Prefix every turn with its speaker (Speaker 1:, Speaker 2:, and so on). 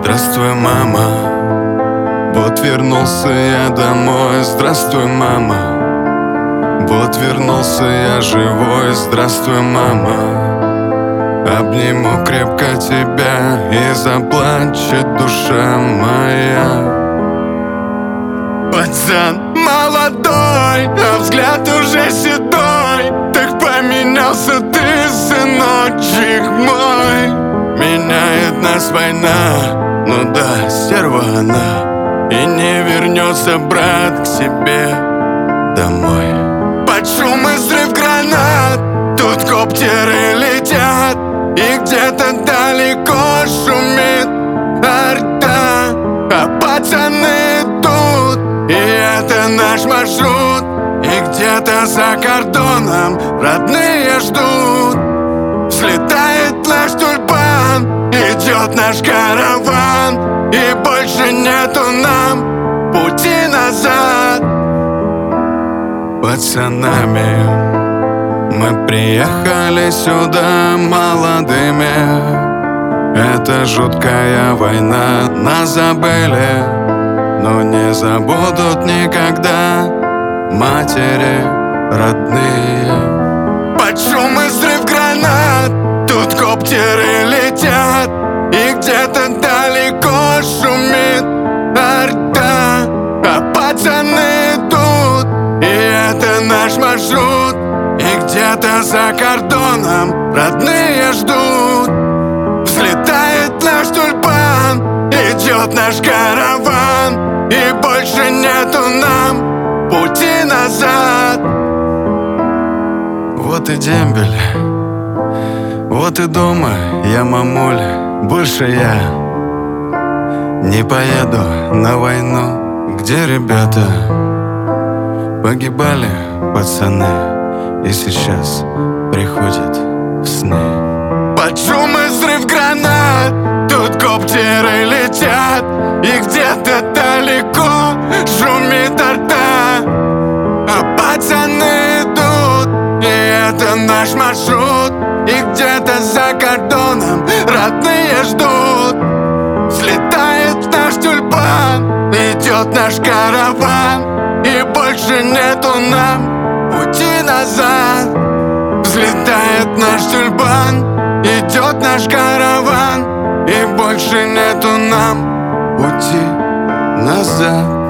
Speaker 1: Здравствуй, мама. Вот вернулся я домой. Здравствуй, мама. Вот вернулся я живой. Здравствуй, мама. Обниму крепко тебя, и заплачет душа моя. Пацан молодой, а взгляд уже седой. Так поменялся ты, сыночек мой. Меняет нас война, ну да, стерва она, и не вернется брат к себе домой. Под шум и взрыв гранат тут коптеры летят, и где-то далеко шумит арта. А пацаны тут, и это наш маршрут, и где-то за кордоном родные ждут. Взлетает наш тюльпан, идет наш караван, и больше нету нам пути назад. Пацанами мы приехали сюда молодыми. Это жуткая война, нас забыли, но не забудут никогда матери родные. Под шум и взрыв гранат тут коптеры летят, и где-то далеко шумит арта. А пацаны тут, и это наш маршрут, и где-то за кордоном родные ждут. Взлетает наш тюльпан, идет наш караван, и больше нету нам пути назад. Вот и дембель, вот и дома я, мамуль. Больше я не поеду на войну, где ребята погибали, пацаны, и сейчас приходят в сны. Под шум и взрыв гранат тут коптеры летят, и где-то далеко шумит арта. А пацаны идут, и это наш маршрут, и где-то за кордоном родные ждут. Взлетает наш тюльпан, идет наш караван, и больше нету нам пути назад. Взлетает наш тюльпан, идет наш караван, и больше нету нам пути назад.